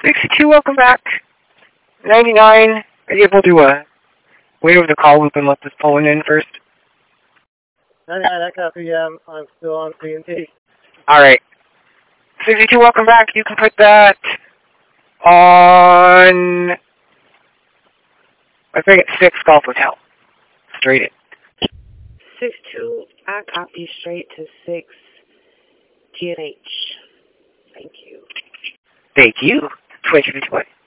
62, welcome back. 99, are you able to wait over the call loop and let this Poland in first? 99, I copy. I'm still on CNT. Alright. 62, welcome back. You can put that on, I think it's 6 Golf Hotel. Straight in. 62, I copy straight to 6 GNH. Thank you. Thank you. 2021.